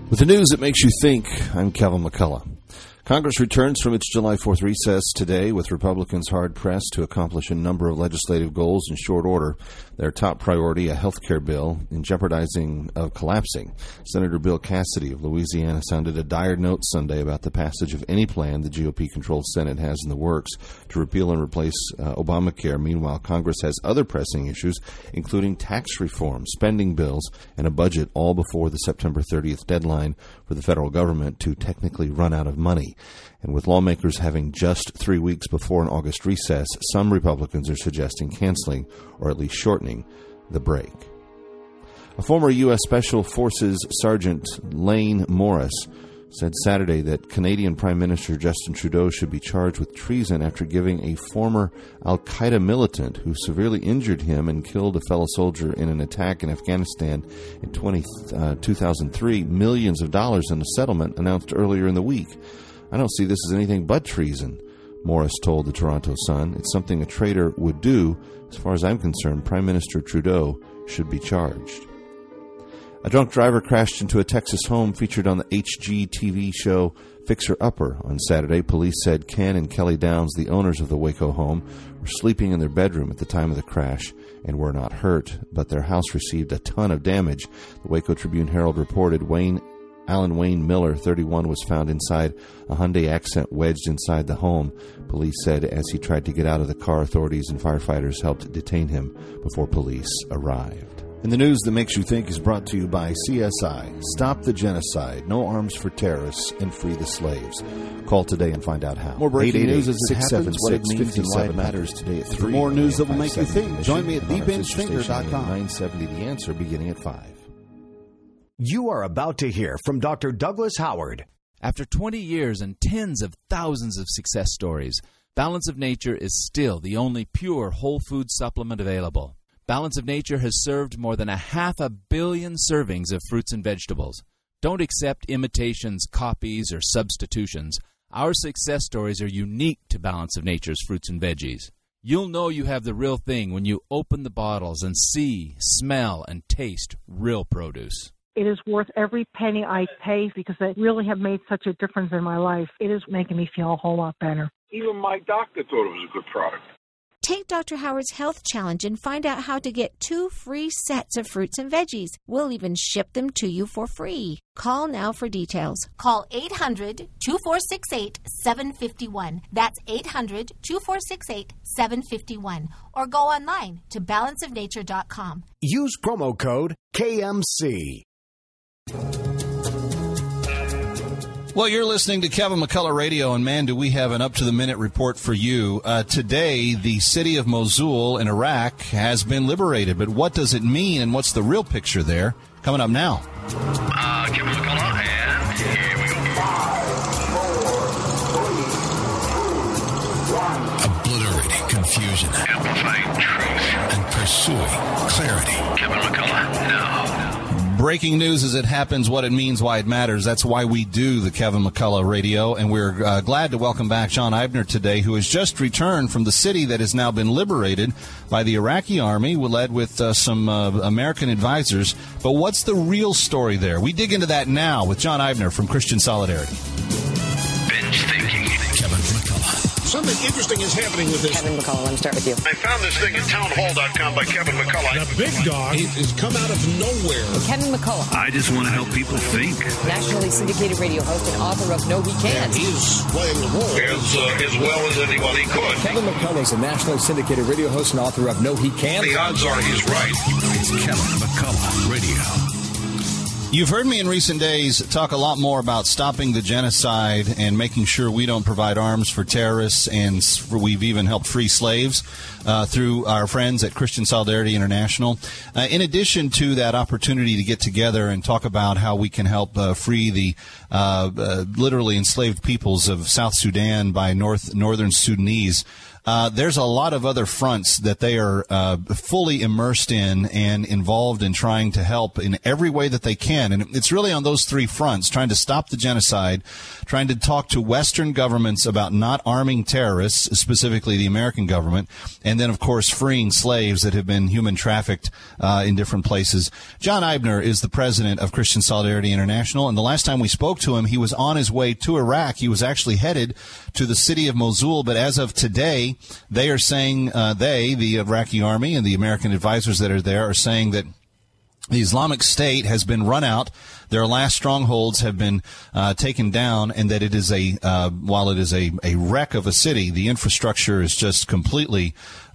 With the news that makes you think, I'm Kevin McCullough. Congress returns from its July 4th recess today with Republicans hard-pressed to accomplish a number of legislative goals in short order. Their top priority, a health care bill, in jeopardizing of collapsing. Senator Bill Cassidy of Louisiana sounded a dire note Sunday about the passage of any plan the GOP-controlled Senate has in the works to repeal and replace Obamacare. Meanwhile, Congress has other pressing issues, including tax reform, spending bills, and a budget, all before the September 30th deadline for the federal government to technically run out of money. And with lawmakers having just 3 weeks before an August recess, some Republicans are suggesting canceling or at least shortening the break. A former U.S. Special Forces Sergeant Lane Morris said Saturday that Canadian Prime Minister Justin Trudeau should be charged with treason after giving a former al-Qaeda militant who severely injured him and killed a fellow soldier in an attack in Afghanistan in 2003 millions of dollars in a settlement announced earlier in the week. I don't see this as anything but treason, Morris told the Toronto Sun. It's something a traitor would do. As far as I'm concerned, Prime Minister Trudeau should be charged. A drunk driver crashed into a Texas home featured on the HGTV show Fixer Upper on Saturday. Police said Ken and Kelly Downs, the owners of the Waco home, were sleeping in their bedroom at the time of the crash and were not hurt, but their house received a ton of damage. The Waco Tribune-Herald reported Alan Wayne Miller, 31, was found inside a Hyundai Accent wedged inside the home. Police said as he tried to get out of the car, authorities and firefighters helped detain him before police arrived. And the news that makes you think is brought to you by CSI. Stop the genocide, no arms for terrorists, and free the slaves. Call today and find out how. More breaking news as it happens, what it means, and why it matters today at 3. For more news that will make you think, join me at TheBenchThinker.com. 970 The Answer, beginning at 5. You are about to hear from Dr. Douglas Howard. After 20 years and tens of thousands of success stories, Balance of Nature is still the only pure whole food supplement available. Balance of Nature has served more than 500 million servings of fruits and vegetables. Don't accept imitations, copies, or substitutions. Our success stories are unique to Balance of Nature's fruits and veggies. You'll know you have the real thing when you open the bottles and see, smell, and taste real produce. It is worth every penny I pay because they really have made such a difference in my life. It is making me feel a whole lot better. Even my doctor thought it was a good product. Take Dr. Howard's Health Challenge and find out how to get 2 free sets of fruits and veggies. We'll even ship them to you for free. Call now for details. Call 800-2468-751. That's 800-2468-751. Or go online to balanceofnature.com. Use promo code KMC. Well, you're listening to Kevin McCullough Radio, and man, do we have an up-to-the-minute report for you. Today, the city of Mosul in Iraq has been liberated, but what does it mean, and what's the real picture there? Coming up now. Kevin McCullough, and here we go. 5, 4, 3, 2, 1. Obliterating confusion. Amplifying truth. And pursuing clarity. Kevin McCullough, now. Breaking news as it happens, what it means, why it matters. That's why we do the Kevin McCullough Radio, and we're glad to welcome back John Eibner today, who has just returned from the city that has now been liberated by the Iraqi army, led with some American advisors. But what's the real story there? We dig into that now with John Eibner from Christian Solidarity. Binge thinking. Kevin McCullough. Something interesting is happening with this. Kevin McCullough, let me start with you. I found this thing at townhall.com by Kevin McCullough. The big dog has come out of nowhere. Kevin McCullough. I just want to help people think. Nationally syndicated radio host and author of No He Can't. And he's playing the role as well as anybody could. Kevin McCullough is a nationally syndicated radio host and author of No He Can't. The odds are he's right. It's Kevin McCullough Radio. You've heard me in recent days talk a lot more about stopping the genocide and making sure we don't provide arms for terrorists, and we've even helped free slaves through our friends at Christian Solidarity International. In addition to that opportunity to get together and talk about how we can help free the literally enslaved peoples of South Sudan by northern Sudanese, there's a lot of other fronts that they are fully immersed in and involved in trying to help in every way that they can. And it's really on those three fronts, trying to stop the genocide, trying to talk to Western governments about not arming terrorists, specifically the American government, and then, of course, freeing slaves that have been human trafficked in different places. John Eibner is the president of Christian Solidarity International, and the last time we spoke to him, he was on his way to Iraq. He was actually headed to the city of Mosul, but as of today, they are saying, the Iraqi army and the American advisors that are there are saying that the Islamic State has been run out. Their last strongholds have been taken down, and that it is while it is a wreck of a city, the infrastructure is just completely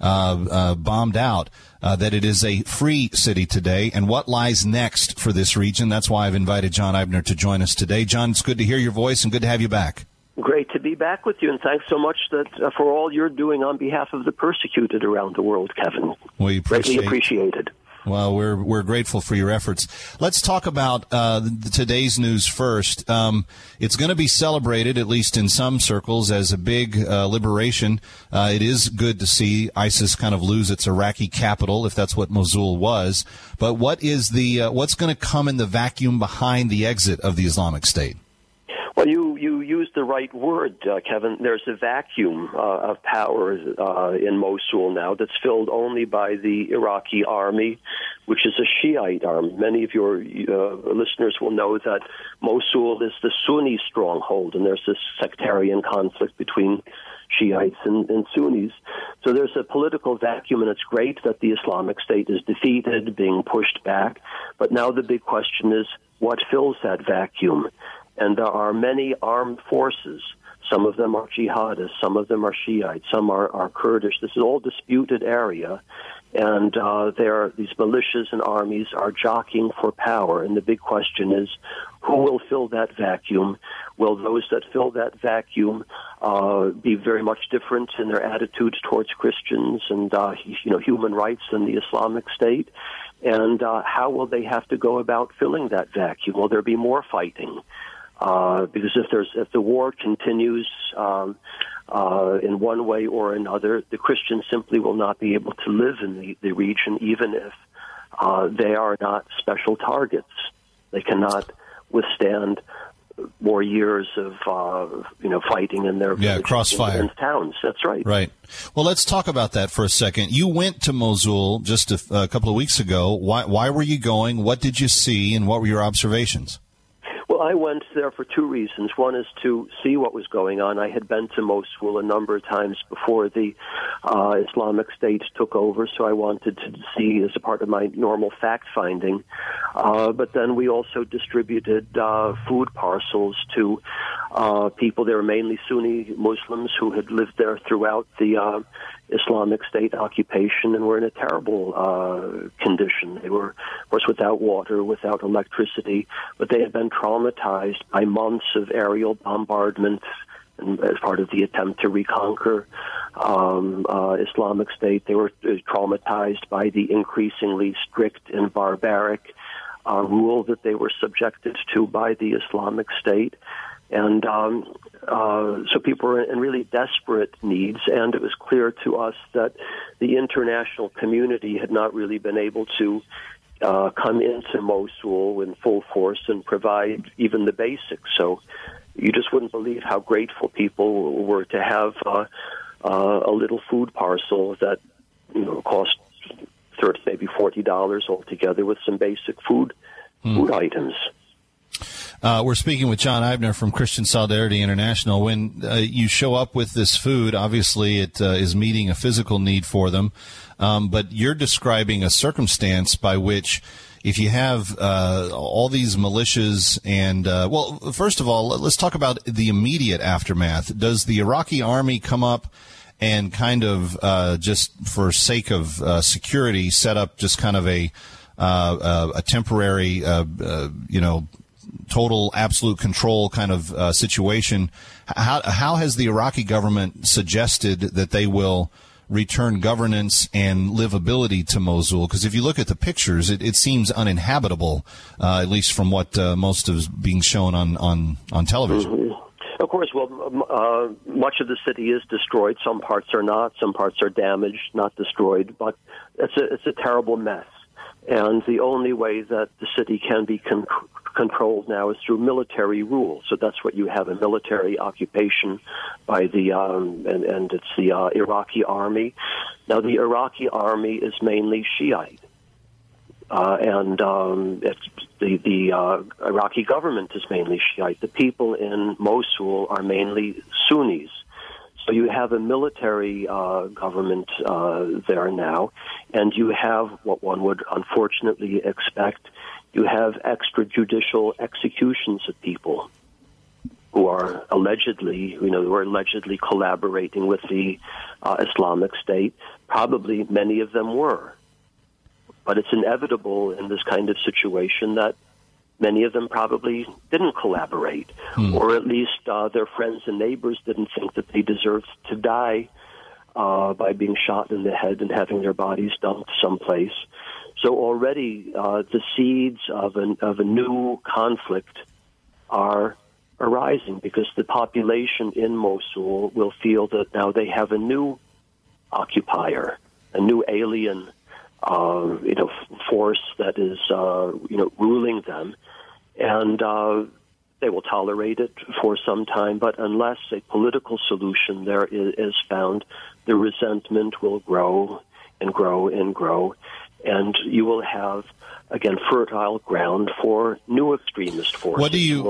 bombed out. That it is a free city today, and what lies next for this region. That's why I've invited John Eibner to join us today. John, it's good to hear your voice and good to have you back. Great to be back with you, and thanks so much for all you're doing on behalf of the persecuted around the world, Kevin. We greatly appreciated. Well, we're grateful for your efforts. Let's talk about today's news first. It's going to be celebrated, at least in some circles, as a big liberation. It is good to see ISIS kind of lose its Iraqi capital, if that's what Mosul was. But what is what's going to come in the vacuum behind the exit of the Islamic State? Well, you used the right word, Kevin. There's a vacuum of power in Mosul now that's filled only by the Iraqi army, which is a Shiite army. Many of your listeners will know that Mosul is the Sunni stronghold, and there's this sectarian conflict between Shiites and Sunnis. So there's a political vacuum, and it's great that the Islamic State is defeated, being pushed back. But now the big question is, what fills that vacuum? And there are many armed forces. Some of them are jihadists, some of them are Shiites, some are Kurdish. This is all disputed area. And these militias and armies are jockeying for power. And the big question is, who will fill that vacuum? Will those that fill that vacuum be very much different in their attitudes towards Christians and human rights than the Islamic State? And how will they have to go about filling that vacuum? Will there be more fighting? Because if the war continues in one way or another, the Christians simply will not be able to live in the region, even if they are not special targets. They cannot withstand more years of fighting in their crossfire and towns. That's right. Right. Well, let's talk about that for a second. You went to Mosul just a couple of weeks ago. Why were you going? What did you see, and what were your observations? Well, I went there for two reasons. One is to see what was going on. I had been to Mosul a number of times before the Islamic State took over, so I wanted to see as a part of my normal fact-finding. But then we also distributed food parcels to people. They were mainly Sunni Muslims who had lived there throughout the Islamic State occupation and were in a terrible condition. They were, of course, without water, without electricity, but they had been traumatized by months of aerial bombardment and as part of the attempt to reconquer Islamic State. They were traumatized by the increasingly strict and barbaric rule that they were subjected to by the Islamic State. And so people were in really desperate needs, and it was clear to us that the international community had not really been able to come into Mosul in full force and provide even the basics. So you just wouldn't believe how grateful people were to have a little food parcel that cost $30, maybe $40 altogether, with some basic food items. We're speaking with John Eibner from Christian Solidarity International. When you show up with this food, obviously it is meeting a physical need for them, but you're describing a circumstance by which, if you have all these militias and, first of all, let's talk about the immediate aftermath. Does the Iraqi army come up and kind of, just for sake of security, set up just kind of a temporary, total absolute control kind of situation? How has the Iraqi government suggested that they will return governance and livability to Mosul? Because if you look at the pictures, it seems uninhabitable, at least from what most is being shown on television. Mm-hmm. Of course, much of the city is destroyed. Some parts are not. Some parts are damaged, not destroyed. But it's a terrible mess. And the only way that the city can be controlled now is through military rule. So that's what you have, a military occupation by the and it's the Iraqi army. Now the Iraqi army is mainly Shiite, it's the Iraqi government is mainly Shiite. The people in Mosul are mainly Sunnis. So you have a military government there now, and you have what one would unfortunately expect. You have extrajudicial executions of people who are allegedly collaborating with the Islamic State. Probably many of them were. But it's inevitable in this kind of situation that many of them probably didn't collaborate, or at least their friends and neighbors didn't think that they deserved to die by being shot in the head and having their bodies dumped someplace. So already the seeds of a new conflict are arising because the population in Mosul will feel that now they have a new occupier, a new alien force that is ruling them. And they will tolerate it for some time, but unless a political solution there is found, the resentment will grow and grow and grow, and you will have, again, fertile ground for new extremist forces.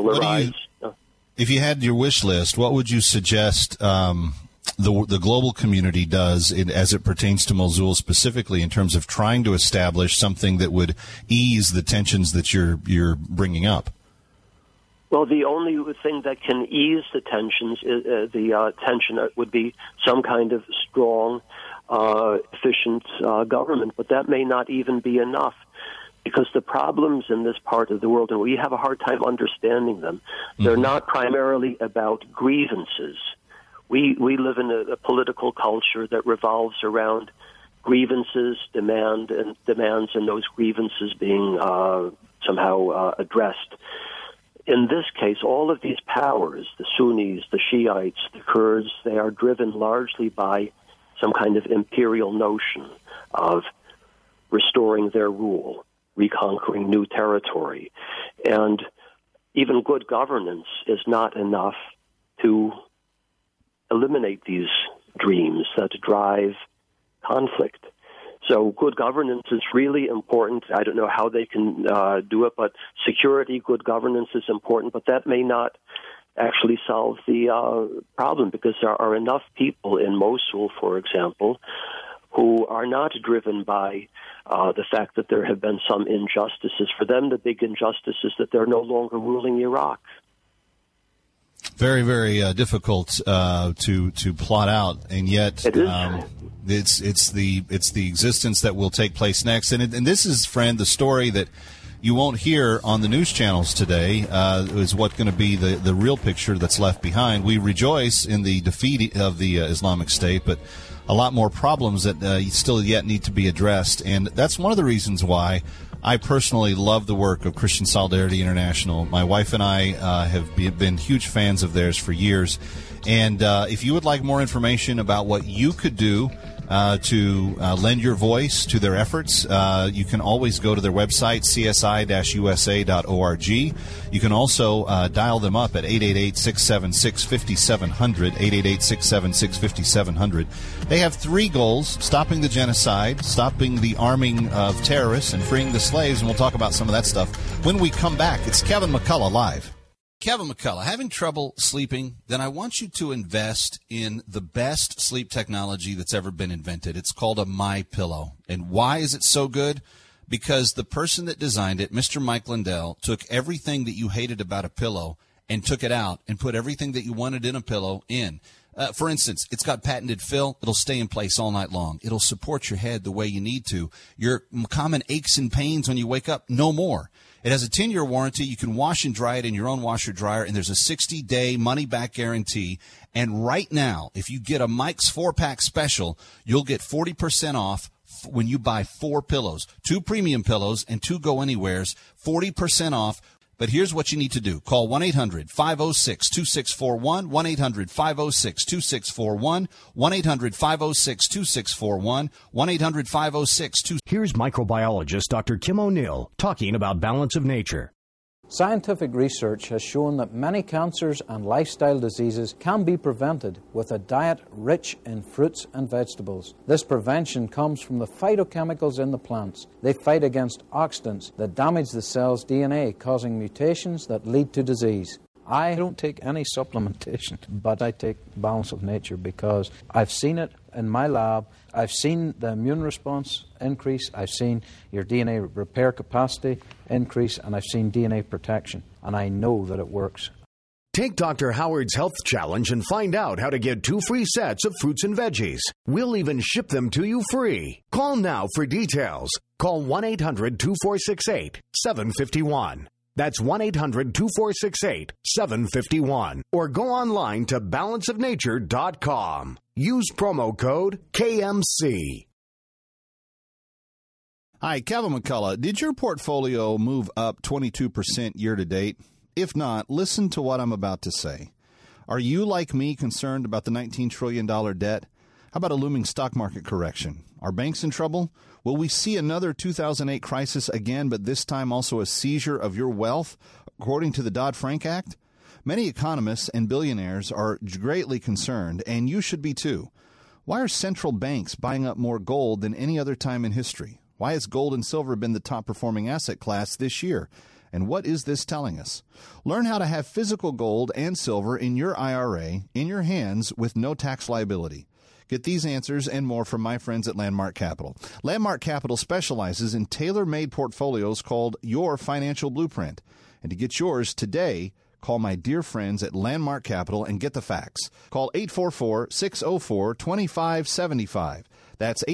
If you had your wish list, what would you suggest the global community does as it pertains to Mosul specifically in terms of trying to establish something that would ease the tensions that you're bringing up? Well, the only thing that can ease the tensions, tension would be some kind of strong, efficient government, but that may not even be enough. Because the problems in this part of the world, and we have a hard time understanding them, they're not primarily about grievances. We live in a political culture that revolves around grievances, demands, and those grievances being somehow addressed. In this case, all of these powers, the Sunnis, the Shiites, the Kurds, they are driven largely by some kind of imperial notion of restoring their rule, reconquering new territory. And even good governance is not enough to eliminate these dreams that drive conflict. So good governance is really important. I don't know how they can do it, but security, good governance is important, but that may not actually solve the problem because there are enough people in Mosul, for example, who are not driven by the fact that there have been some injustices. For them, the big injustice is that they're no longer ruling Iraq. Very, very difficult to plot out, and yet it's the existence that will take place next. And this is, friend, the story that you won't hear on the news channels today is what's going to be the real picture that's left behind. We rejoice in the defeat of the Islamic State, but a lot more problems that still yet need to be addressed. And that's one of the reasons why I personally love the work of Christian Solidarity International. My wife and I have been huge fans of theirs for years. And if you would like more information about what you could do to lend your voice to their efforts, you can always go to their website, csi-usa.org. You can also dial them up at 888-676-5700, 888-676-5700. They have 3 goals: stopping the genocide, stopping the arming of terrorists, and freeing the slaves, and we'll talk about some of that stuff when we come back. It's Kevin McCullough Live. Kevin McCullough, having trouble sleeping? Then I want you to invest in the best sleep technology that's ever been invented. It's called a MyPillow. And why is it so good? Because the person that designed it, Mr. Mike Lindell, took everything that you hated about a pillow and took it out and put everything that you wanted in a pillow in. For instance, it's got patented fill. It'll stay in place all night long. It'll support your head the way you need to. Your common aches and pains when you wake up, no more. It has a 10-year warranty. You can wash and dry it in your own washer dryer, and there's a 60-day money-back guarantee. And right now, if you get a Mike's 4-pack special, you'll get 40% off when you buy 4 pillows, 2 premium pillows and 2 go-anywheres, 40% off. But here's what you need to do. Call 1-800-506-2641, 1-800-506-2641, 1-800-506-2641, 1-800-506-2641. Here's microbiologist Dr. Kim O'Neill talking about balance of nature. Scientific research has shown that many cancers and lifestyle diseases can be prevented with a diet rich in fruits and vegetables. This prevention comes from the phytochemicals in the plants. They fight against oxidants that damage the cell's DNA, causing mutations that lead to disease. I don't take any supplementation, but I take Balance of Nature because I've seen it in my lab. I've seen the immune response increase. I've seen your DNA repair capacity increase, and I've seen DNA protection, and I know that it works. Take Dr. Howard's Health Challenge and find out how to get 2 free sets of fruits and veggies. We'll even ship them to you free. Call now for details. Call 1-800-2468-751. That's 1-800-2468-751. Or go online to balanceofnature.com. Use promo code KMC. Hi, Kevin McCullough. Did your portfolio move up 22% year to date? If not, listen to what I'm about to say. Are you, like me, concerned about the $19 trillion debt? How about a looming stock market correction? Are banks in trouble? Will we see another 2008 crisis again, but this time also a seizure of your wealth, according to the Dodd-Frank Act? Many economists and billionaires are greatly concerned, and you should be too. Why are central banks buying up more gold than any other time in history? Why has gold and silver been the top-performing asset class this year? And what is this telling us? Learn how to have physical gold and silver in your IRA, in your hands, with no tax liability. Get these answers and more from my friends at Landmark Capital. Landmark Capital specializes in tailor-made portfolios called Your Financial Blueprint. And to get yours today, call my dear friends at Landmark Capital and get the facts. Call 844-604-2575. That's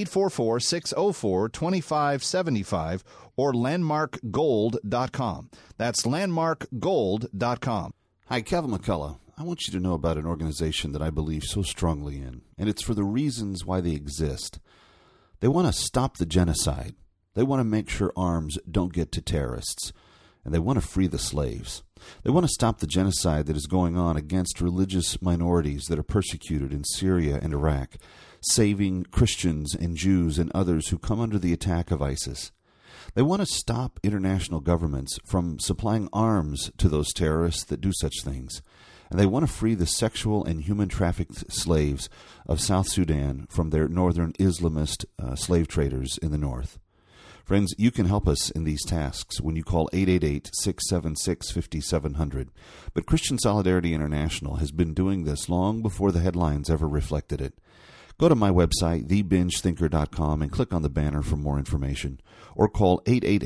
844-604-2575 or landmarkgold.com. That's landmarkgold.com. Hi, Kevin McCullough. I want you to know about an organization that I believe so strongly in, and it's for the reasons why they exist. They want to stop the genocide. They want to make sure arms don't get to terrorists, and they want to free the slaves. They want to stop the genocide that is going on against religious minorities that are persecuted in Syria and Iraq, saving Christians and Jews and others who come under the attack of ISIS. They want to stop international governments from supplying arms to those terrorists that do such things. And they want to free the sexual and human trafficked slaves of South Sudan from their northern Islamist slave traders in the north. Friends, you can help us in these tasks when you call 888-676-5700. But Christian Solidarity International has been doing this long before the headlines ever reflected it. Go to my website, thebingethinker.com, and click on the banner for more information. Or call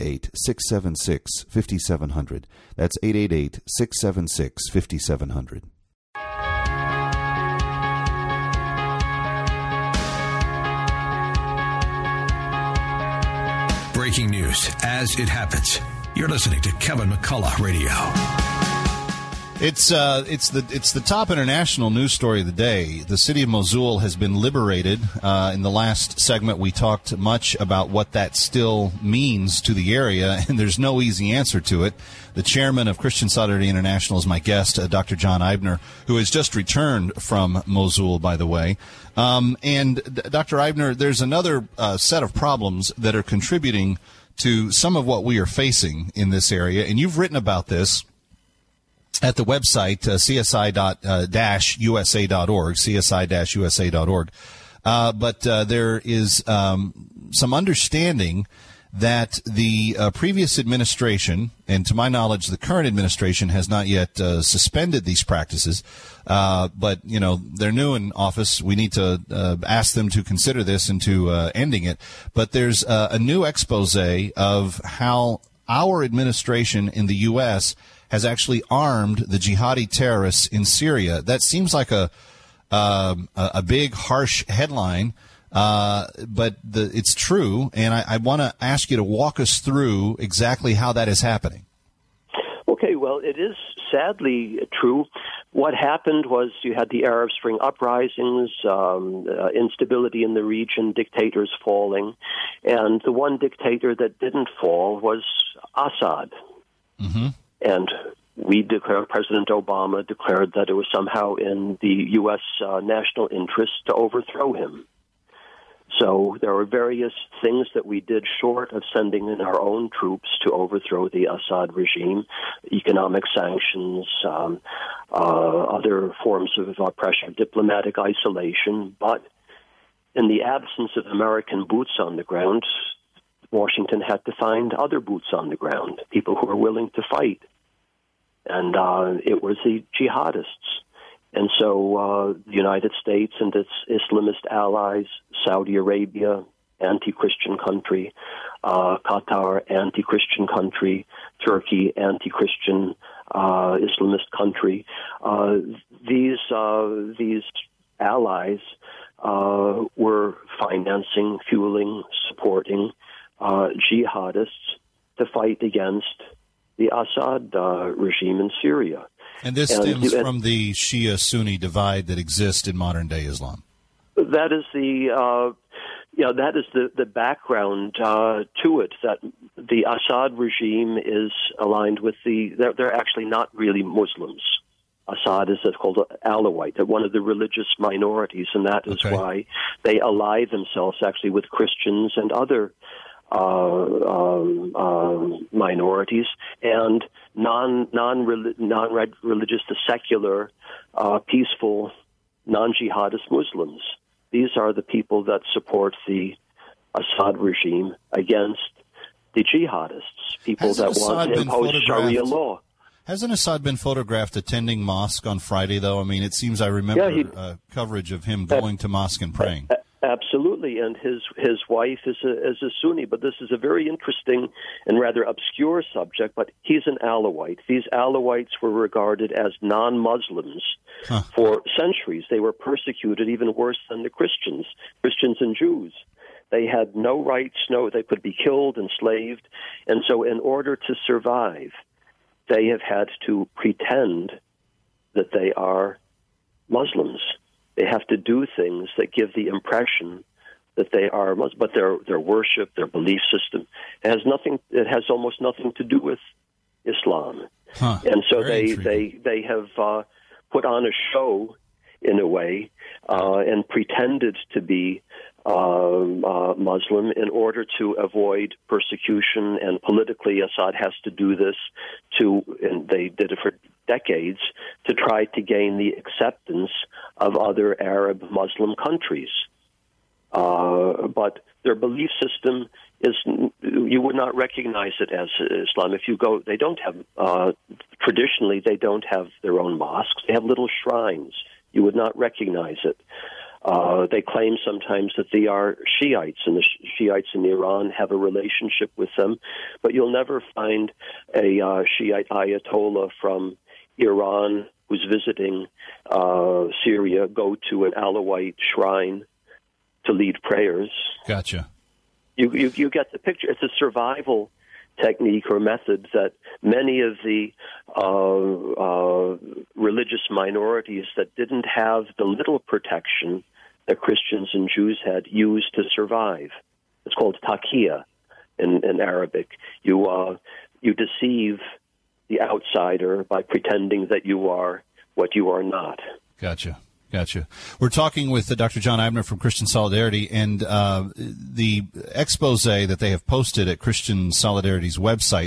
888-676-5700. That's 888-676-5700. Breaking news as it happens. You're listening to Kevin McCullough Radio. It's the top international news story of the day. The city of Mosul has been liberated. In the last segment, we talked much about what that still means to the area, and there's no easy answer to it. The chairman of Christian Solidarity International is my guest, Dr. John Eibner, who has just returned from Mosul, by the way. And Dr. Eibner, there's another set of problems that are contributing to some of what we are facing in this area, and you've written about this at the website, csi-usa.org, csi-usa.org. But there is some understanding that the previous administration, and to my knowledge, the current administration has not yet suspended these practices. But, you know, they're new in office. We need to ask them to consider this and to ending it. But there's a new expose of how our administration in the U.S. has actually armed the jihadi terrorists in Syria. That seems like a big, harsh headline, but it's true, and I want to ask you to walk us through exactly how that is happening. Okay, well, it is sadly true. What happened was you had the Arab Spring uprisings, instability in the region, dictators falling, and the one dictator that didn't fall was Assad. Mm-hmm. And we declared, President Obama declared that it was somehow in the U.S. National interest to overthrow him. So there were various things that we did short of sending in our own troops to overthrow the Assad regime, economic sanctions, other forms of pressure, diplomatic isolation. But in the absence of American boots on the ground, Washington had to find other boots on the ground, people who were willing to fight. And it was the jihadists. And so the United States and its Islamist allies, Saudi Arabia, anti-Christian country, Qatar, anti-Christian country, Turkey, anti-Christian Islamist country, these allies were financing, fueling, supporting jihadists to fight against the Assad regime in Syria. And this stems from the Shia-Sunni divide that exists in modern-day Islam. That is the background to it. That the Assad regime is aligned with they're actually not really Muslims. Assad is called Alawite, one of the religious minorities, and that is why they ally themselves actually with Christians and other minorities and non-religious, the secular, peaceful, non-jihadist Muslims. These are the people that support the Assad regime against the jihadists, people that want to impose Sharia law. Hasn't Assad been photographed attending mosque on Friday, though? I mean, it seems I remember coverage of him going to mosque and praying. Absolutely, and his wife is a Sunni, but this is a very interesting and rather obscure subject, but he's an Alawite. These Alawites were regarded as non-Muslims for centuries. They were persecuted even worse than the Christians and Jews. They had no rights, they could be killed, enslaved, and so in order to survive, they have had to pretend that they are Muslims. They have to do things that give the impression that they are Muslim, but their worship, their belief system, it has almost nothing to do with Islam. And so they have put on a show in a way and pretended to be Muslim in order to avoid persecution, and politically Assad has to do this and they did it for decades, to try to gain the acceptance of other Arab Muslim countries. But their belief system you would not recognize it as Islam. If you go, they don't have, traditionally they don't have their own mosques. They have little shrines. You would not recognize it. They claim sometimes that they are Shiites, and the Shiites in Iran have a relationship with them, but you'll never find a Shiite Ayatollah from Iran who's visiting Syria go to an Alawite shrine to lead prayers. Gotcha. You get the picture. It's a survival technique or method that many of the religious minorities that didn't have the little protection that Christians and Jews had used to survive. It's called taqiyya in Arabic. You deceive the outsider by pretending that you are what you are not. Gotcha. We're talking with Dr. John Eibner from Christian Solidarity, and the expose that they have posted at Christian Solidarity's website,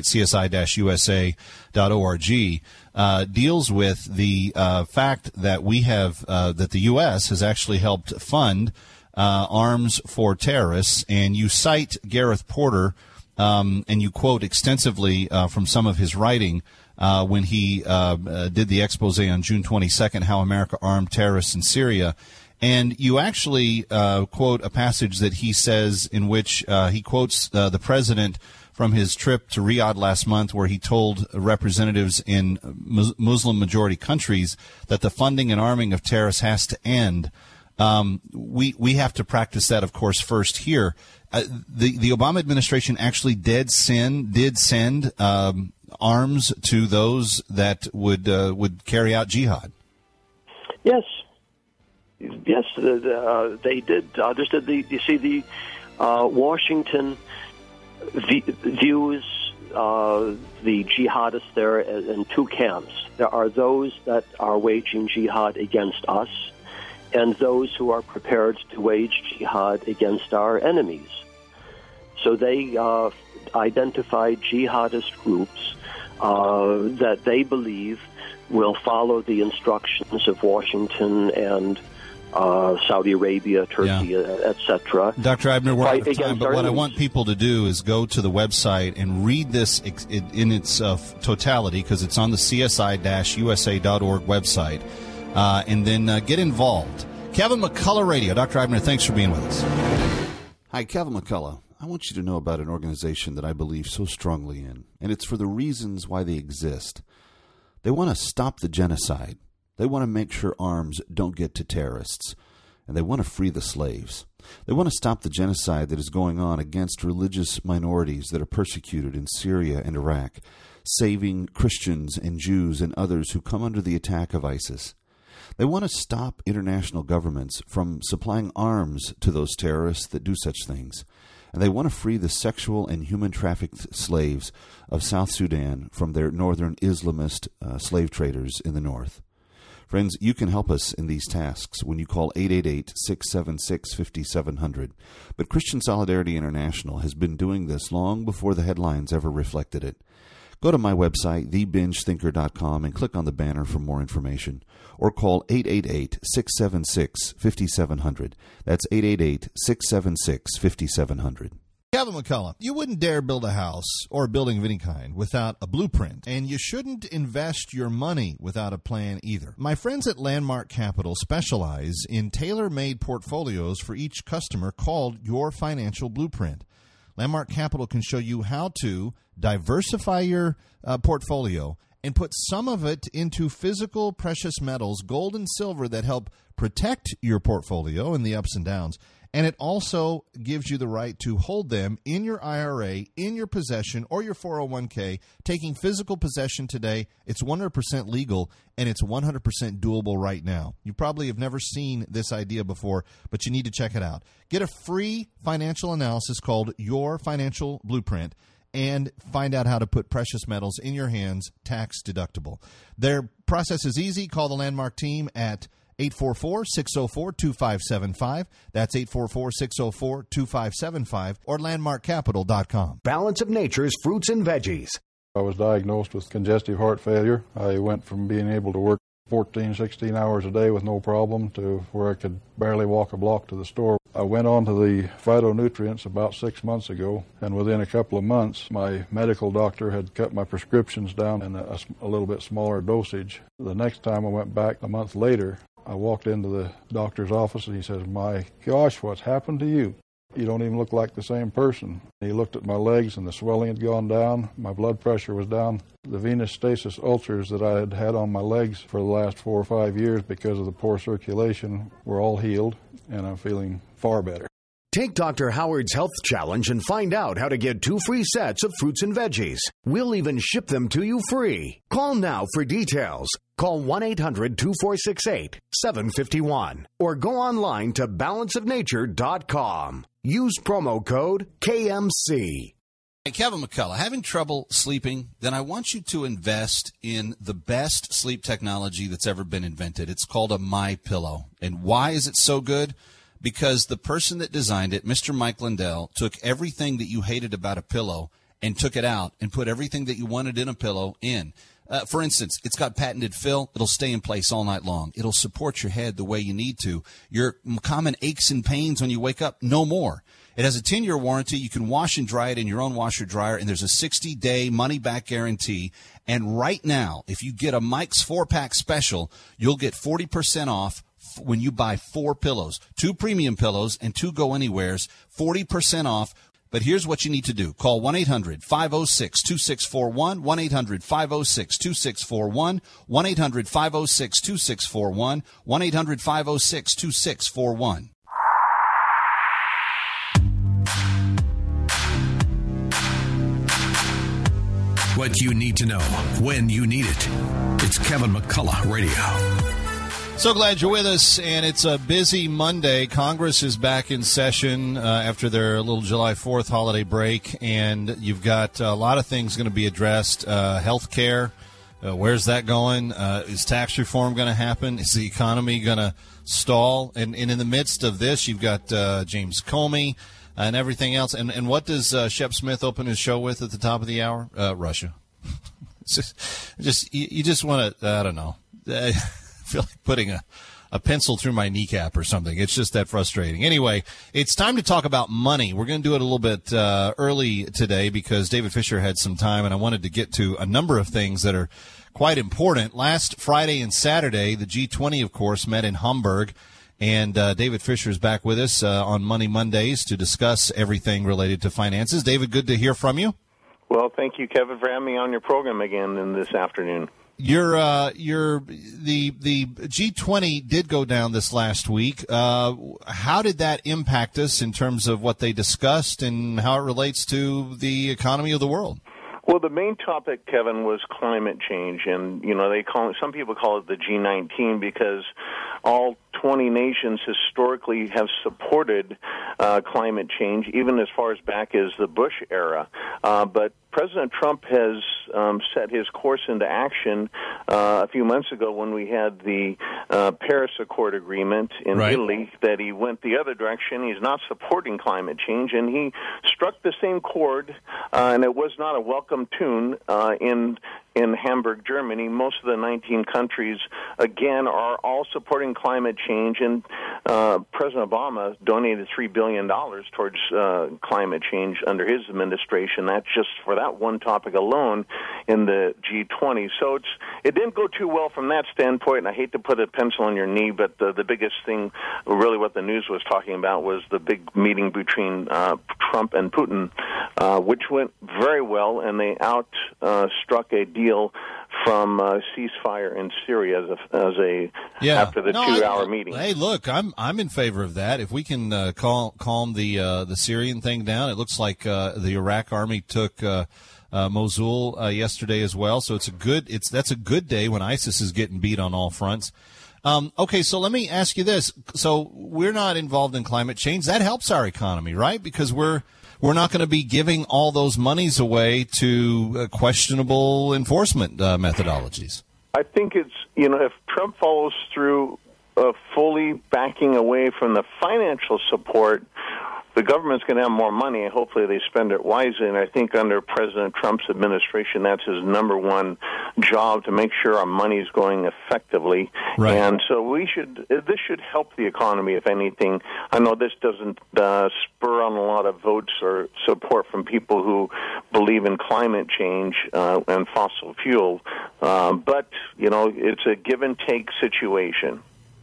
csi-usa.org, deals with the fact that we have that the U.S. has actually helped fund arms for terrorists, and you cite Gareth Porter, and you quote extensively from some of his writing when he did the expose on June 22nd, How America Armed Terrorists in Syria. And you actually quote a passage that he says in which he quotes the president from his trip to Riyadh last month, where he told representatives in Muslim-majority countries that the funding and arming of terrorists has to end. We have to practice that, of course, first here. The Obama administration actually did send arms to those that would carry out jihad. Yes, they did. The Washington views the jihadists there in two camps. There are those that are waging jihad against us, and those who are prepared to wage jihad against our enemies. So they identified jihadist groups that they believe will follow the instructions of Washington and Saudi Arabia, Turkey, etc. Dr. Eibner, we're out of time, but what I want people to do is go to the website and read this in its totality, because it's on the csi-usa.org website, and then get involved. Kevin McCullough Radio. Dr. Eibner, thanks for being with us. Hi, Kevin McCullough. I want you to know about an organization that I believe so strongly in, and it's for the reasons why they exist. They want to stop the genocide. They want to make sure arms don't get to terrorists, and they want to free the slaves. They want to stop the genocide that is going on against religious minorities that are persecuted in Syria and Iraq, saving Christians and Jews and others who come under the attack of ISIS. They want to stop international governments from supplying arms to those terrorists that do such things. And they want to free the sexual and human trafficked slaves of South Sudan from their northern Islamist slave traders in the north. Friends, you can help us in these tasks when you call 888-676-5700. But Christian Solidarity International has been doing this long before the headlines ever reflected it. Go to my website, thebingethinker.com, and click on the banner for more information. Or call 888-676-5700. That's 888-676-5700. Kevin McCullough, you wouldn't dare build a house or a building of any kind without a blueprint, and you shouldn't invest your money without a plan either. My friends at Landmark Capital specialize in tailor-made portfolios for each customer called Your Financial Blueprint. Landmark Capital can show you how to diversify your portfolio and put some of it into physical precious metals, gold and silver, that help protect your portfolio in the ups and downs. And it also gives you the right to hold them in your IRA, in your possession, or your 401k. Taking physical possession today, it's 100% legal, and it's 100% doable right now. You probably have never seen this idea before, but you need to check it out. Get a free financial analysis called Your Financial Blueprint, and find out how to put precious metals in your hands tax deductible. Their process is easy. Call the Landmark team at 844-604-2575. That's 844-604-2575 or landmarkcapital.com. Balance of Nature's fruits and veggies. I was diagnosed with congestive heart failure. I went from being able to work 14, 16 hours a day with no problem to where I could barely walk a block to the store. I went on to the phytonutrients about 6 months ago, and within a couple of months, my medical doctor had cut my prescriptions down in a little bit smaller dosage. The next time I went back a month later, I walked into the doctor's office and he says, "My gosh, what's happened to you? You don't even look like the same person." He looked at my legs and the swelling had gone down. My blood pressure was down. The venous stasis ulcers that I had had on my legs for the last 4 or 5 years because of the poor circulation were all healed, and I'm feeling far better. Take Dr. Howard's Health Challenge and find out how to get 2 free sets of fruits and veggies. We'll even ship them to you free. Call now for details. Call 1-800-2468-751 or go online to balanceofnature.com. Use promo code KMC. Hey, Kevin McCullough, having trouble sleeping? Then I want you to invest in the best sleep technology that's ever been invented. It's called a MyPillow. And why is it so good? Because the person that designed it, Mr. Mike Lindell, took everything that you hated about a pillow and took it out and put everything that you wanted in a pillow in. For instance, it's got patented fill. It'll stay in place all night long. It'll support your head the way you need to. Your common aches and pains when you wake up, no more. It has a 10-year warranty. You can wash and dry it in your own washer dryer, and there's a 60-day money-back guarantee. And right now, if you get a Mike's 4-pack special, you'll get 40% off when you buy 4 pillows, 2 premium pillows and 2 go-anywheres, 40% off. But here's what you need to do. Call 1-800-506-2641, 1-800-506-2641, 1-800-506-2641, 1-800-506-2641. What you need to know when you need it. It's Kevin McCullough Radio. So glad you're with us, and it's a busy Monday. Congress is back in session after their little July 4th holiday break, and you've got a lot of things going to be addressed. Health care, where's that going? Is tax reform going to happen? Is the economy going to stall? And in the midst of this, you've got James Comey and everything else. And what does Shep Smith open his show with at the top of the hour? Russia. You just want to, I don't know. I feel like putting a pencil through my kneecap or something. It's just that frustrating. Anyway, it's time to talk about money. We're going to do it a little bit early today because David Fisher had some time, and I wanted to get to a number of things that are quite important. Last Friday and Saturday, the G20, of course, met in Hamburg, and David Fisher is back with us on Money Mondays to discuss everything related to finances. David, good to hear from you. Well, thank you, Kevin, for having me on your program again this afternoon. The G20 did go down this last week. How did that impact us in terms of what they discussed and how it relates to the economy of the world? Well, the main topic, Kevin, was climate change, and some people call it the G19 because all 20 nations historically have supported climate change, even as far as back as the Bush era. But President Trump has set his course into action a few months ago when we had the Paris Accord agreement in Italy, that he went the other direction. He's not supporting climate change, and he struck the same chord, and it was not a welcome tune in Hamburg, Germany. Most of the 19 countries, again, are all supporting climate change, and President Obama donated $3 billion towards climate change under his administration. That's just for that one topic alone in the G20. So it didn't go too well from that standpoint, and I hate to put a pencil on your knee, but the biggest thing, really what the news was talking about, was the big meeting between Trump and Putin, which went very well, and they outstruck a deal from ceasefire in Syria after the 2-hour meeting. Hey, look, I'm in favor of that. If we can calm the Syrian thing down, it looks like the Iraq army took Mosul yesterday as well. So that's a good day when ISIS is getting beat on all fronts. Okay, so let me ask you this. So we're not involved in climate change. That helps our economy, right? Because we're not going to be giving all those monies away to questionable enforcement methodologies. I think it's, if Trump follows through fully backing away from the financial support, the government's going to have more money, and hopefully they spend it wisely. And I think under President Trump's administration, that's his number one job, to make sure our money is going effectively. Right. And so this should help the economy, if anything. I know this doesn't spur on a lot of votes or support from people who believe in climate change and fossil fuel, but, it's a give-and-take situation.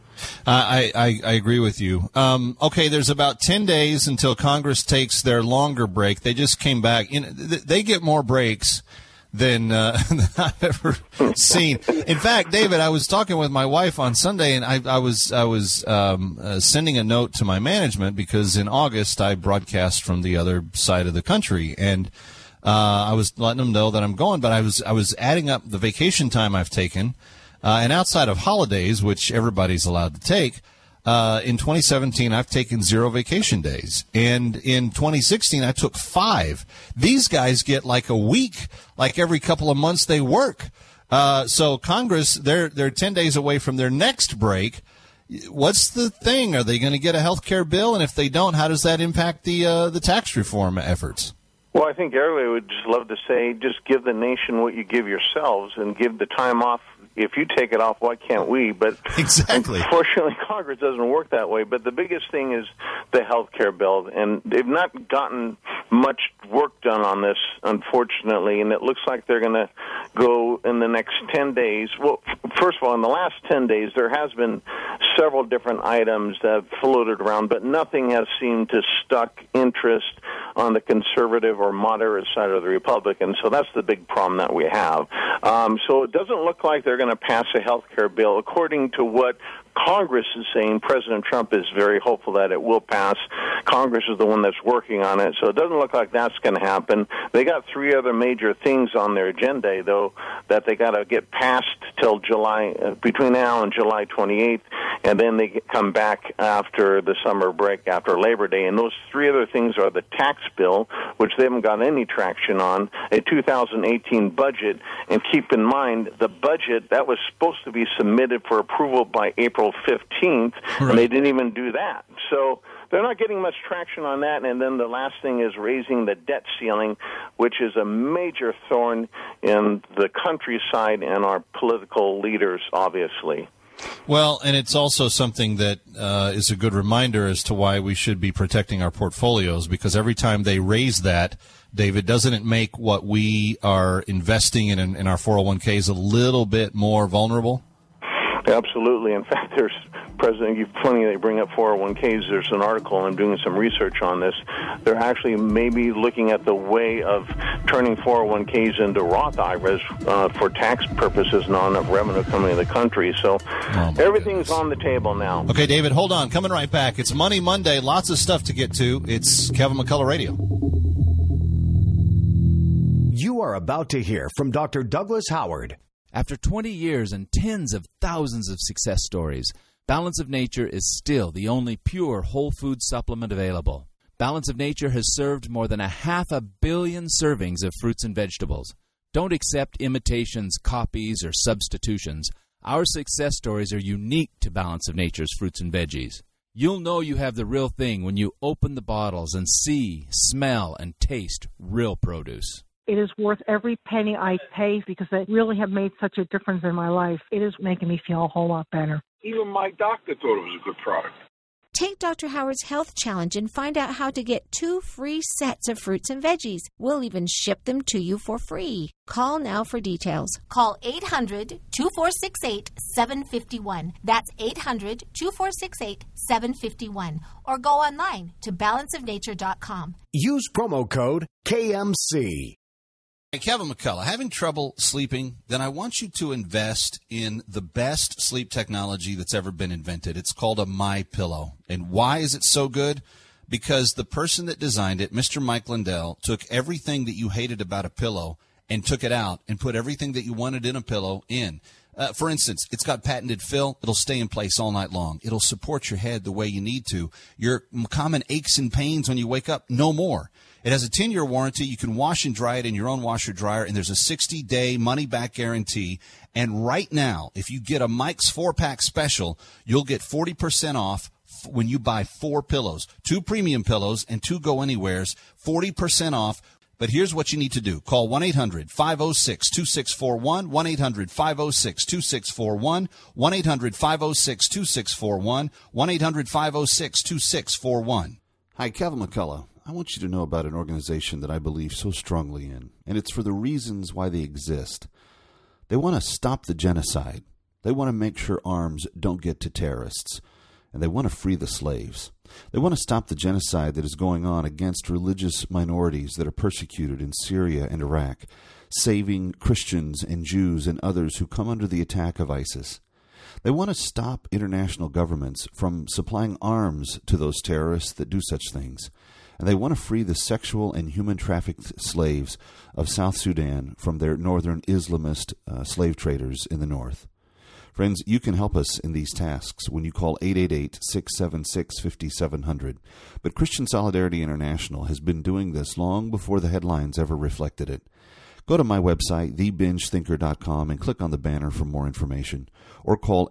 I agree with you. Okay, there's about 10 days until Congress takes their longer break. They just came back. They get more breaks than I've ever seen. In fact, David, I was talking with my wife on Sunday, and I was sending a note to my management because in August I broadcast from the other side of the country, and I was letting them know that I'm going, but I was adding up the vacation time I've taken. And outside of holidays, which everybody's allowed to take, in 2017, I've taken 0 vacation days. And in 2016, I took 5. These guys get like a week, like every couple of months they work. So Congress, they're 10 days away from their next break. What's the thing? Are they going to get a health care bill? And if they don't, how does that impact the tax reform efforts? Well, I think everybody would just love to say, just give the nation what you give yourselves and give the time off. If you take it off, why can't we? But exactly. Unfortunately, Congress doesn't work that way. But the biggest thing is the health care bill, and they've not gotten much work done on this, unfortunately, and it looks like they're going to go in the next 10 days. Well, first of all, in the last 10 days, there has been several different items that have floated around, but nothing has seemed to stuck interest on the conservative or moderate side of the Republicans. So that's the big problem that we have. So it doesn't look like they're going to pass a health care bill. According to what Congress is saying, President Trump is very hopeful that it will pass. Congress is the one that's working on it, so it doesn't look like that's going to happen. They got 3 other major things on their agenda, though, that they got to get passed till between now and July 28th, and then they come back after the summer break, after Labor Day. And those three other things are the tax bill, which they haven't got any traction on, a 2018 budget, and keep in mind the budget that was supposed to be submitted for approval by April 15th, and they didn't even do that. So they're not getting much traction on that. And then the last thing is raising the debt ceiling, which is a major thorn in the countryside and our political leaders, obviously. Well, and it's also something that is a good reminder as to why we should be protecting our portfolios, because every time they raise that, David, doesn't it make what we are investing in our 401ks a little bit more vulnerable? Absolutely. In fact, there's funny they bring up 401ks. There's an article, and I'm doing some research on this. They're actually maybe looking at the way of turning 401ks into Roth IRAs for tax purposes, not enough revenue coming to the country. So everything's on the table now. Okay, David, hold on. Coming right back. It's Money Monday. Lots of stuff to get to. It's Kevin McCullough Radio. You are about to hear from Dr. Douglas Howard. After 20 years and tens of thousands of success stories, Balance of Nature is still the only pure whole food supplement available. Balance of Nature has served more than 500 million servings of fruits and vegetables. Don't accept imitations, copies, or substitutions. Our success stories are unique to Balance of Nature's fruits and veggies. You'll know you have the real thing when you open the bottles and see, smell, and taste real produce. It is worth every penny I pay because they really have made such a difference in my life. It is making me feel a whole lot better. Even my doctor thought it was a good product. Take Dr. Howard's Health Challenge and find out how to get 2 free sets of fruits and veggies. We'll even ship them to you for free. Call now for details. Call 800-2468-751. That's 800-2468-751. Or go online to balanceofnature.com. Use promo code KMC. Hey, Kevin McCullough, having trouble sleeping? Then I want you to invest in the best sleep technology that's ever been invented. It's called a MyPillow. And why is it so good? Because the person that designed it, Mr. Mike Lindell, took everything that you hated about a pillow and took it out and put everything that you wanted in a pillow in. For instance, it's got patented fill. It'll stay in place all night long. It'll support your head the way you need to. Your common aches and pains when you wake up, no more. It has a 10-year warranty. You can wash and dry it in your own washer dryer, and there's a 60-day money-back guarantee. And right now, if you get a Mike's 4-pack special, you'll get 40% off when you buy 4 pillows, 2 premium pillows and 2 go-anywheres, 40% off. But here's what you need to do. Call 1-800-506-2641, 1-800-506-2641, 1-800-506-2641, 1-800-506-2641. Hi, Kevin McCullough. I want you to know about an organization that I believe so strongly in, and it's for the reasons why they exist. They want to stop the genocide. They want to make sure arms don't get to terrorists, and they want to free the slaves. They want to stop the genocide that is going on against religious minorities that are persecuted in Syria and Iraq, saving Christians and Jews and others who come under the attack of ISIS. They want to stop international governments from supplying arms to those terrorists that do such things. And they want to free the sexual and human trafficked slaves of South Sudan from their northern Islamist slave traders in the north. Friends, you can help us in these tasks when you call 888-676-5700. But Christian Solidarity International has been doing this long before the headlines ever reflected it. Go to my website, thebenchthinker.com, and click on the banner for more information. Or call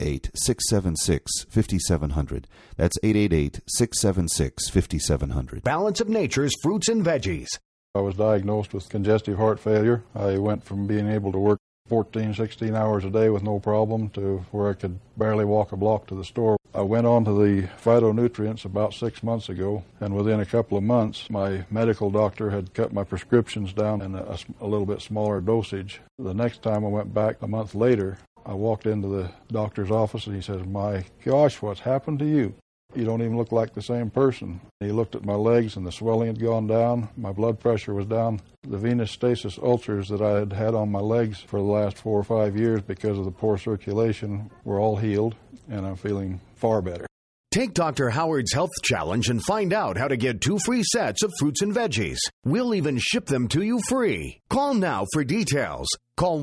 888-676-5700. That's 888-676-5700. Balance of Nature's fruits and veggies. I was diagnosed with congestive heart failure. I went from being able to work 14, 16 hours a day with no problem to where I could barely walk a block to the store. I went on to the phytonutrients about 6 months ago, and within a couple of months, my medical doctor had cut my prescriptions down in a little bit smaller dosage. The next time I went back a month later, I walked into the doctor's office, and he says, "My gosh, what's happened to you? You don't even look like the same person." He looked at my legs, and the swelling had gone down. My blood pressure was down. The venous stasis ulcers that I had had on my legs for the last 4 or 5 years because of the poor circulation were all healed, and I'm feeling far better. Take Dr. Howard's Health Challenge and find out how to get 2 free sets of fruits and veggies. We'll even ship them to you free. Call now for details. Call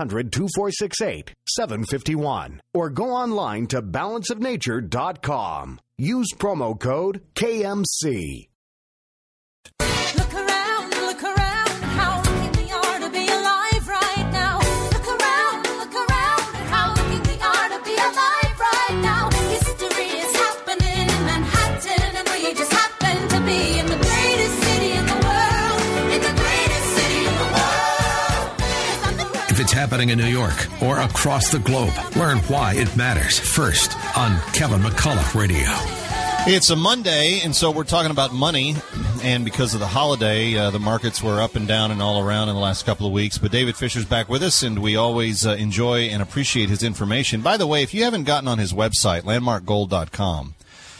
1-800-2468-751 or go online to balanceofnature.com. Use promo code KMC. Look around, how lucky we are to be alive right now. Look around, how lucky we are to be alive right now. History is happening in Manhattan, and we just happen to be in the greatest city in the world, If it's happening in New York or across the globe, learn why it matters first on Kevin McCullough Radio. It's a Monday, and so we're talking about money, and because of the holiday, the markets were up and down and all around in the last couple of weeks, but David Fisher's back with us, and we always enjoy and appreciate his information. By the way, if you haven't gotten on his website, landmarkgold.com,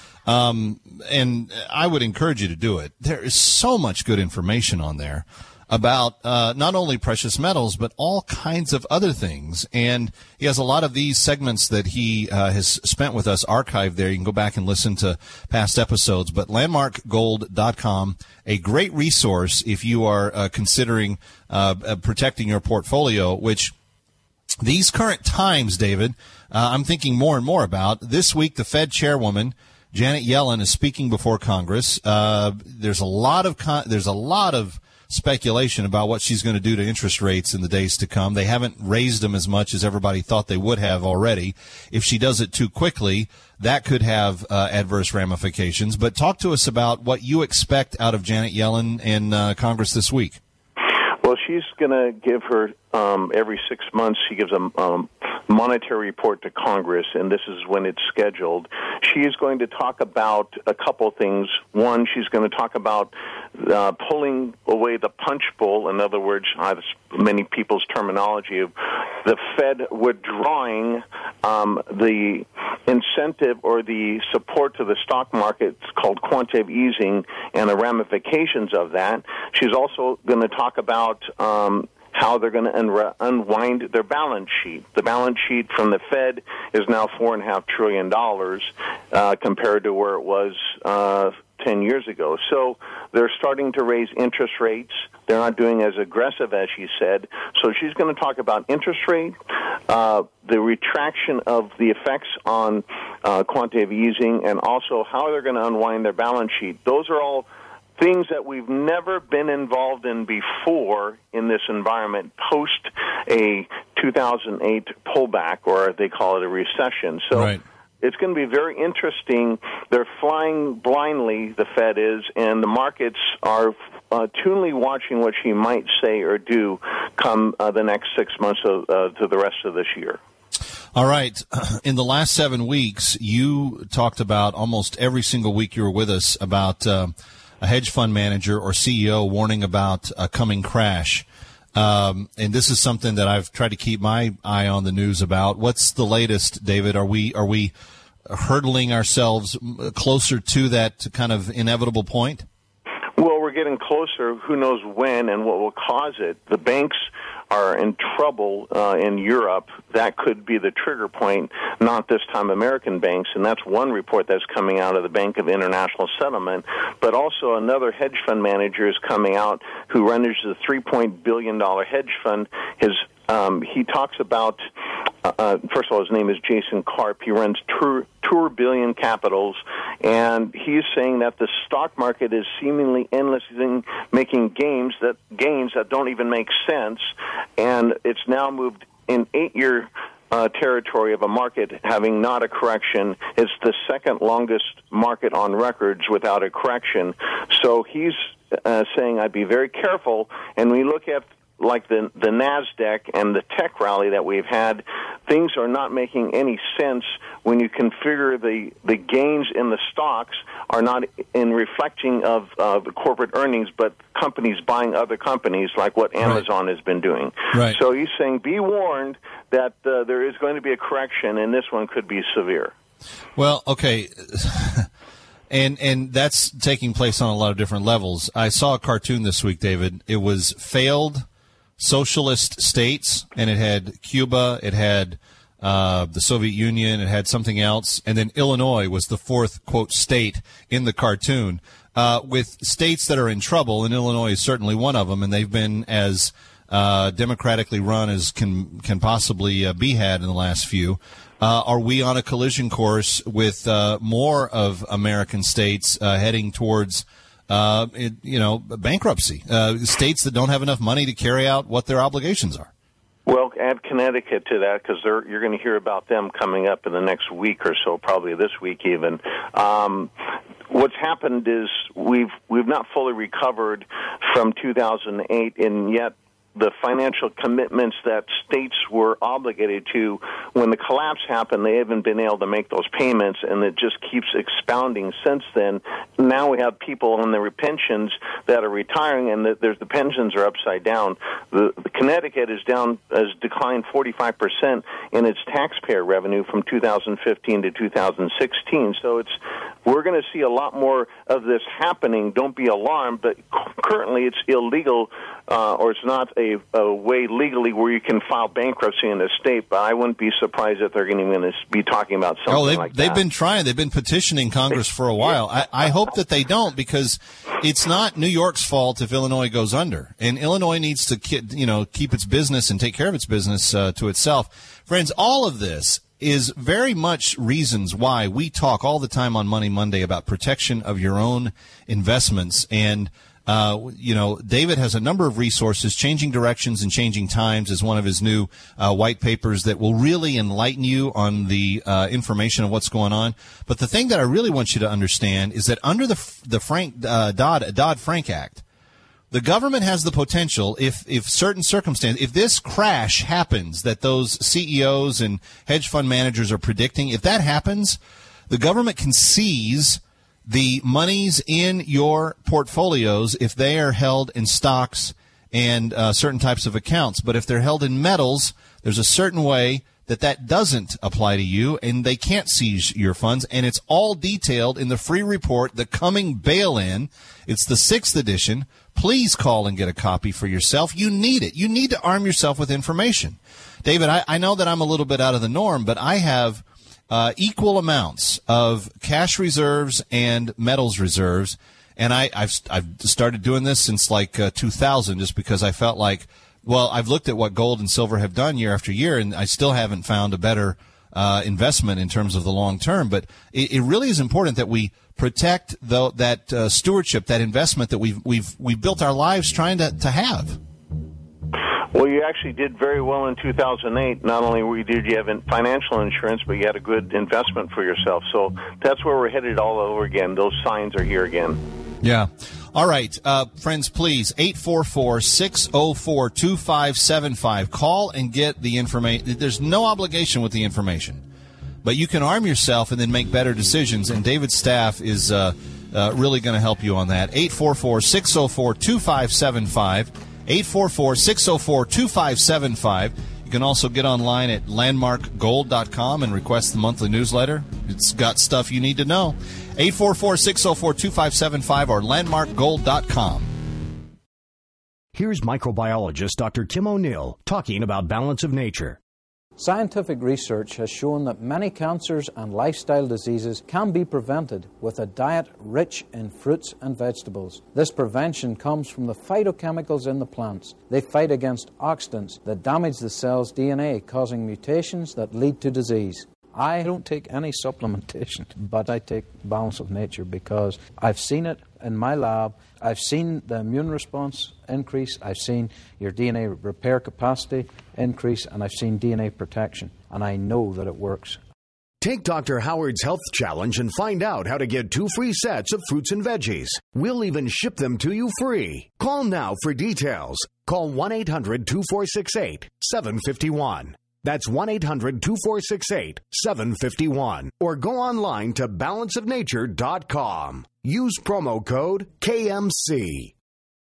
and I would encourage you to do it, there is so much good information on there about not only precious metals, but all kinds of other things. And he has a lot of these segments that he has spent with us archived there. You can go back and listen to past episodes. But landmarkgold.com, a great resource if you are considering protecting your portfolio, which these current times, David, I'm thinking more and more about. This week, the Fed chairwoman, Janet Yellen, is speaking before Congress. There's a lot of speculation about what she's going to do to interest rates in the days to come. They haven't raised them as much as everybody thought they would have already. If she does it too quickly, that could have adverse ramifications. But talk to us about what you expect out of Janet Yellen in Congress this week. Well, she's going to give her every 6 months. She gives a monetary report to Congress, and this is when it's scheduled. She is going to talk about a couple things. One, she's going to talk about pulling away the punch bowl. In other words, many people's terminology of the Fed withdrawing the incentive or the support to the stock market. It's called quantitative easing and the ramifications of that. She's also going to talk about how they're going to unwind their balance sheet. The balance sheet from the Fed is now $4.5 trillion compared to where it was 10 years ago. So they're starting to raise interest rates. They're not doing as aggressive as she said. So she's going to talk about interest rate, the retraction of the effects on quantitative easing, and also how they're going to unwind their balance sheet. Those are all things that we've never been involved in before in this environment post a 2008 pullback, or they call it a recession. So right. It's going to be very interesting. They're flying blindly, the Fed is, and the markets are tunely watching what she might say or do come the next 6 months to the rest of this year. All right. In the last 7 weeks, you talked about almost every single week you were with us about a hedge fund manager or CEO warning about a coming crash. And this is something that I've tried to keep my eye on the news about. What's the latest, David? Are we hurtling ourselves closer to that kind of inevitable point? Well, we're getting closer. Who knows when and what will cause it? The banks are in trouble in Europe. That could be the trigger point, not this time American banks, and that's one report that's coming out of the Bank of International Settlement. But also another hedge fund manager is coming out who runs a $3 billion hedge fund. He talks about, first of all, his name is Jason Karp. He runs Tourbillon Capitals, and he's saying that the stock market is seemingly endlessly making gains that don't even make sense, and it's now moved in 8-year territory of a market having not a correction. It's the second longest market on records without a correction. So he's saying I'd be very careful, and we look at like the NASDAQ and the tech rally that we've had, things are not making any sense when you configure the gains in the stocks are not in reflecting of the corporate earnings, but companies buying other companies like what Amazon has been doing. Right. So he's saying be warned that there is going to be a correction, and this one could be severe. Well, okay. And that's taking place on a lot of different levels. I saw a cartoon this week, David. It was failed socialist states, and it had Cuba, it had the Soviet Union, it had something else, and then Illinois was the fourth, quote, state in the cartoon, with states that are in trouble, and Illinois is certainly one of them, and they've been as democratically run as can possibly be had in the last few. Are we on a collision course with more of American states heading towards bankruptcy? States that don't have enough money to carry out what their obligations are. Well, add Connecticut to that because you're going to hear about them coming up in the next week or so, probably this week even. What's happened is we've not fully recovered from 2008, and yet the financial commitments that states were obligated to, when the collapse happened, they haven't been able to make those payments, and it just keeps expounding since then. Now we have people on their pensions that are retiring, and the pensions are upside down. The Connecticut has declined 45% in its taxpayer revenue from 2015 to 2016. So we're going to see a lot more of this happening. Don't be alarmed, but currently it's illegal, or it's not a way legally where you can file bankruptcy in the state, but I wouldn't be surprised if they're going to be talking about something like that. They've been trying. They've been petitioning Congress for a while. I hope that they don't, because it's not New York's fault if Illinois goes under. And Illinois needs to keep its business and take care of its business to itself. Friends, all of this is very much reasons why we talk all the time on Money Monday about protection of your own investments. And David has a number of resources. Changing Directions and Changing Times is one of his new white papers that will really enlighten you on the information of what's going on. But the thing that I really want you to understand is that under the Dodd-Frank Act, the government has the potential, if certain circumstances, if this crash happens that those CEOs and hedge fund managers are predicting, if that happens, the government can seize the monies in your portfolios if they are held in stocks and certain types of accounts. But if they're held in metals, there's a certain way that doesn't apply to you, and they can't seize your funds. And it's all detailed in the free report, The Coming Bail-In. It's the 6th edition. Please call and get a copy for yourself. You need it. You need to arm yourself with information. David, I know that I'm a little bit out of the norm, but I have equal amounts of cash reserves and metals reserves, and I've started doing this since 2000, just because I felt like, well, I've looked at what gold and silver have done year after year, and I still haven't found a better investment in terms of the long term. But it really is important that we protect that stewardship, that investment that we've built our lives trying to have. Well, you actually did very well in 2008. Not only did you have financial insurance, but you had a good investment for yourself. So that's where we're headed all over again. Those signs are here again. Yeah. All right. Friends, please, 844-604-2575. Call and get the information. There's no obligation with the information, but you can arm yourself and then make better decisions, and David's staff is really going to help you on that. 844-604-2575. 844-604-2575. You can also get online at landmarkgold.com and request the monthly newsletter. It's got stuff you need to know. 844-604-2575 or landmarkgold.com. Here's microbiologist Dr. Kim O'Neill talking about balance of nature. Scientific research has shown that many cancers and lifestyle diseases can be prevented with a diet rich in fruits and vegetables. This prevention comes from the phytochemicals in the plants. They fight against oxidants that damage the cell's DNA, causing mutations that lead to disease. I don't take any supplementation, but I take Balance of Nature because I've seen it in my lab. I've seen the immune response increase. I've seen your DNA repair capacity increase, and I've seen DNA protection. And I know that it works. Take Dr. Howard's Health Challenge and find out how to get 2 free sets of fruits and veggies. We'll even ship them to you free. Call now for details. Call 1-800-2468-751. That's 1-800-2468-751. Or go online to balanceofnature.com. Use promo code KMC.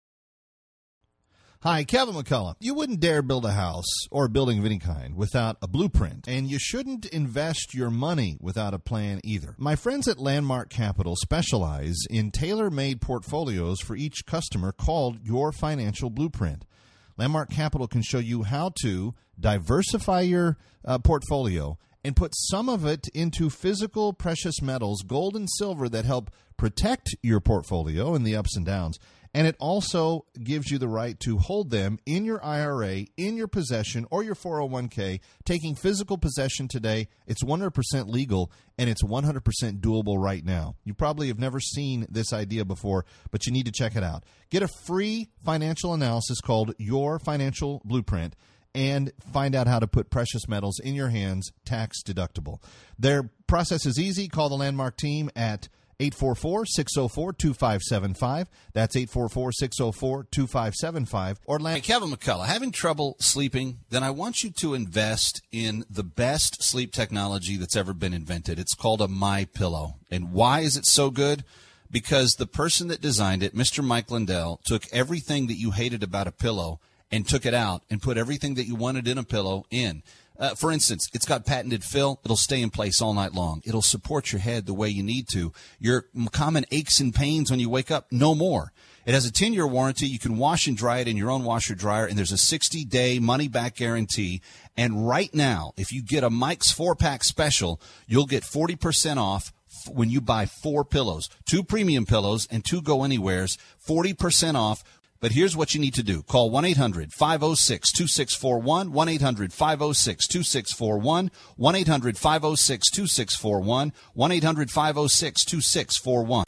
Hi, Kevin McCullough. You wouldn't dare build a house or a building of any kind without a blueprint, and you shouldn't invest your money without a plan either. My friends at Landmark Capital specialize in tailor-made portfolios for each customer called Your Financial Blueprint. Landmark Capital can show you how to diversify your portfolio and put some of it into physical precious metals, gold and silver, that help protect your portfolio in the ups and downs, And it also gives you the right to hold them in your IRA, in your possession, or your 401k. Taking physical possession today, it's 100% legal, and it's 100% doable right now. You probably have never seen this idea before, but you need to check it out. Get a free financial analysis called Your Financial Blueprint and find out how to put precious metals in your hands tax deductible. Their process is easy. Call the Landmark team at 844-604-2575. That's 844-604-2575. Or Kevin McCullough, having trouble sleeping? Then I want you to invest in the best sleep technology that's ever been invented. It's called a MyPillow. And why is it so good? Because the person that designed it, Mr. Mike Lindell, took everything that you hated about a pillow and took it out and put everything that you wanted in a pillow in. For instance, it's got patented fill. It'll stay in place all night long. It'll support your head the way you need to. Your common aches and pains when you wake up, no more. It has a 10-year warranty. You can wash and dry it in your own washer dryer, and there's a 60-day money-back guarantee. And right now, if you get a Mike's 4-pack special, you'll get 40% off when you buy 4 pillows, 2 premium pillows and 2 go-anywheres, 40% off. But here's what you need to do. Call 1-800-506-2641, 1-800-506-2641, 1-800-506-2641, 1-800-506-2641.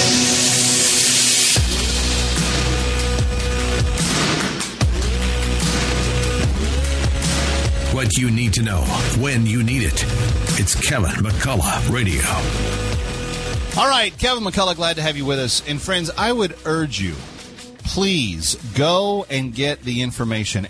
What you need to know when you need it. It's Kevin McCullough Radio. All right, Kevin McCullough, glad to have you with us. And friends, I would urge you, please go and get the information,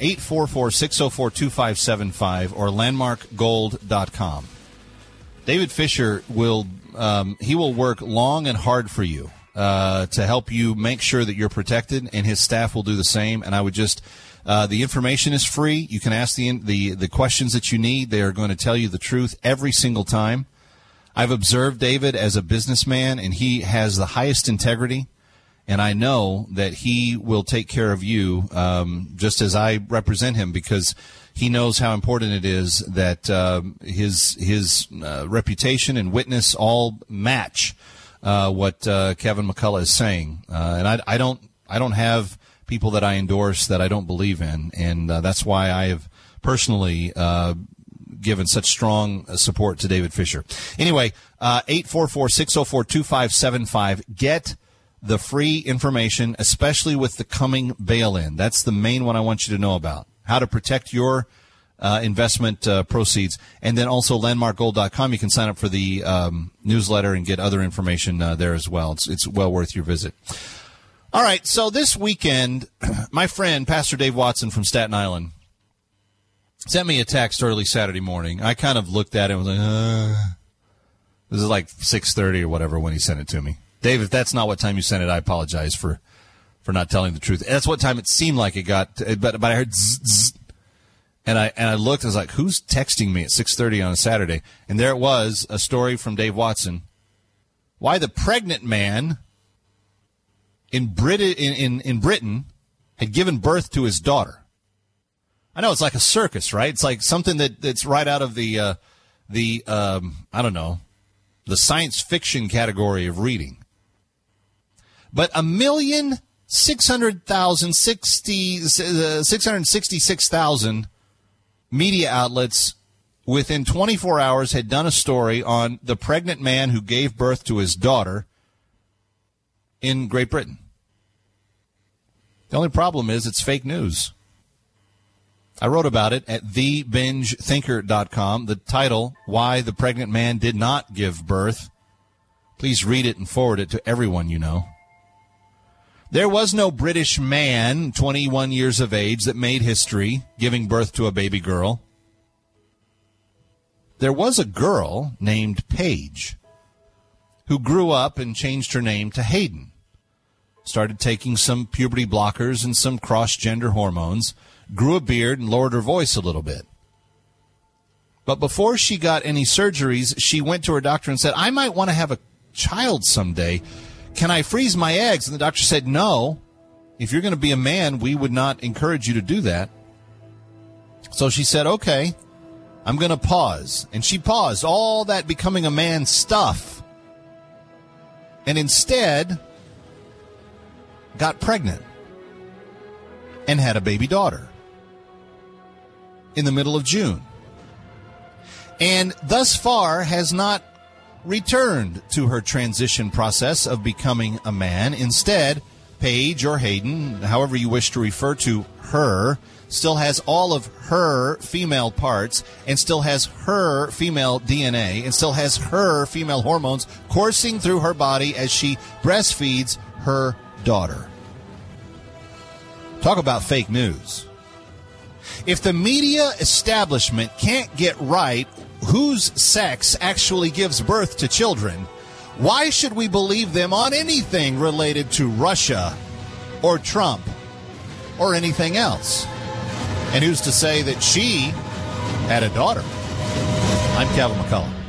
844-604-2575 or landmarkgold.com. David Fisher will work long and hard for you to help you make sure that you're protected, and his staff will do the same. And I would just, the information is free. You can ask the questions that you need. They are going to tell you the truth every single time. I've observed David as a businessman, and he has the highest integrity. And I know that he will take care of you just as I represent him, because he knows how important it is that his reputation and witness all match what Kevin McCullough is saying. And I don't have people that I endorse that I don't believe in, and that's why I have personally given such strong support to David Fisher. Anyway, 844-604-2575. Get the free information, especially with the coming bail-in. That's the main one I want you to know about, how to protect your investment proceeds. And then also landmarkgold.com. You can sign up for the newsletter and get other information there as well. It's well worth your visit. All right, so this weekend, my friend, Pastor Dave Watson from Staten Island, sent me a text early Saturday morning. I kind of looked at it and was like, this is like 6:30 or whatever when he sent it to me. Dave, if that's not what time you sent it, I apologize for not telling the truth. That's what time it seemed like it got, but I heard zzz, zzz, and I looked, I was like, who's texting me at 6:30 on a Saturday? And there it was, a story from Dave Watson. Why the pregnant man in Britain had given birth to his daughter. I know it's like a circus, right? It's like something that's right out of the I don't know, the science fiction category of reading. But 666,000 media outlets within 24 hours had done a story on the pregnant man who gave birth to his daughter in Great Britain. The only problem is it's fake news. I wrote about it at thebingethinker.com. The title, Why the Pregnant Man Did Not Give Birth. Please read it and forward it to everyone you know. There was no British man, 21 years of age, that made history giving birth to a baby girl. There was a girl named Paige who grew up and changed her name to Hayden. Started taking some puberty blockers and some cross-gender hormones, grew a beard and lowered her voice a little bit. But before she got any surgeries, she went to her doctor and said, I might want to have a child someday. Can I freeze my eggs? And the doctor said, no. If you're going to be a man, we would not encourage you to do that. So she said, okay, I'm going to pause. And she paused all that becoming a man stuff and instead got pregnant and had a baby daughter in the middle of June. And thus far has not returned to her transition process of becoming a man. Instead, Paige or Hayden, however you wish to refer to her, still has all of her female parts and still has her female DNA and still has her female hormones coursing through her body as she breastfeeds her daughter. Talk about fake news. If the media establishment can't get right whose sex actually gives birth to children, why should we believe them on anything related to Russia or Trump or anything else? And who's to say that she had a daughter? I'm Kevin McCullough.